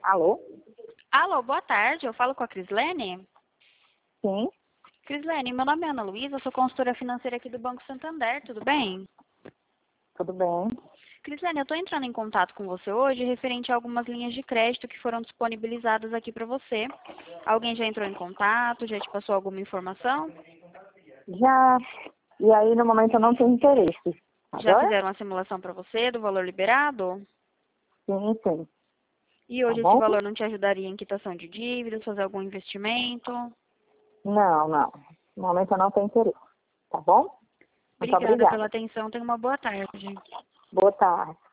Alô? Alô, boa tarde. Eu falo com a Crislene. Sim, Crislene, meu nome é Ana Luísa, eu sou consultora financeira aqui do Banco Santander, tudo bem? tudo bem. Crislene, eu estou entrando em contato com você hoje referente a algumas linhas de crédito que foram disponibilizadas aqui para você. Alguém já entrou em contato, já te passou alguma informação? Já, e aí no momento eu não tenho interesse. Já Agora? fizeram uma simulação para você do valor liberado? Sim, sim. E Tá hoje esse bom? valor não te ajudaria em quitação de dívidas, fazer algum investimento? Não, não. No momento eu não tenho interesse. Tá bom? Muito Obrigada pela obrigada. atenção, tenha uma boa tarde. Boa tarde.